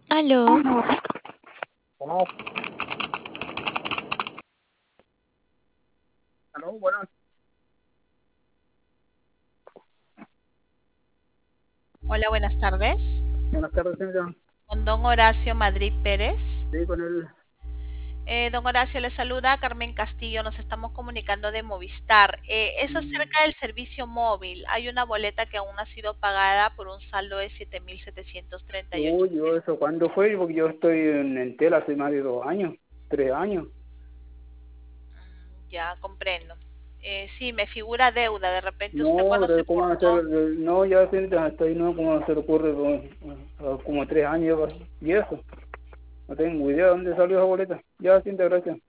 Aló, Bueno, aló, buenas, Hola, buenas tardes. buenas tardes, señora. Con don Horacio Madrid Pérez. Sí, con él. Don Horacio le saluda Carmen Castillo. Nos estamos comunicando de Movistar. Es acerca del servicio móvil. Hay una boleta que aún no ha sido pagada por un saldo de 7.738. Uy, yo eso, ¿cuándo fue? Porque yo estoy en Entel hace más de 2 años, 3 años. Ya comprendo. Sí, me figura deuda. De repente usted No, cuando se pero ¿cómo hacer? portó. No, ya siento, estoy, no, ¿cómo se le ocurre? Como 3 años y eso. No tengo idea de dónde salió esa boleta. Ya, siento, gracias.